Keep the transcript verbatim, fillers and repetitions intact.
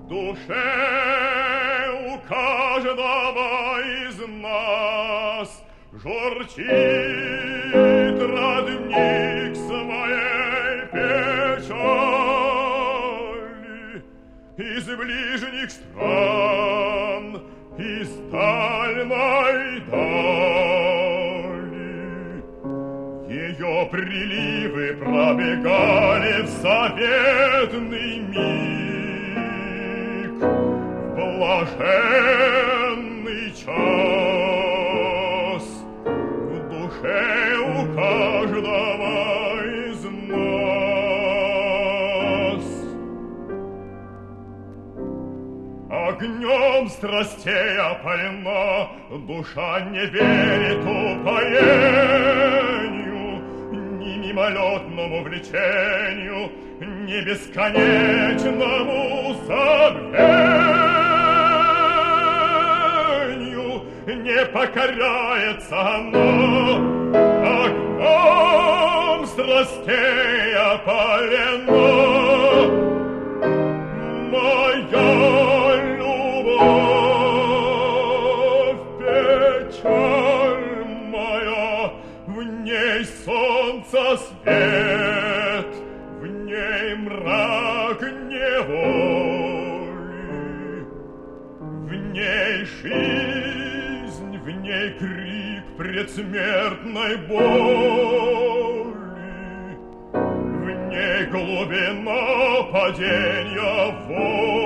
душе у каждого из нас журчит родник своей печали. Из ближних стран, из дальней дали ее приливы пробегали в заветный миг, в блаженный час в душе у каждого из нас. Огнем страстей опалена, душа не верит упоению, ни мимолетному влечению, ни бесконечному забвению. Не покоряется она огнем страстей опалена. Моя любовь, печаль моя, в ней солнце свет, в ней мрак неволи, в ней жизнь, в ней крик предсмертной боли, в ней глубина падения воли.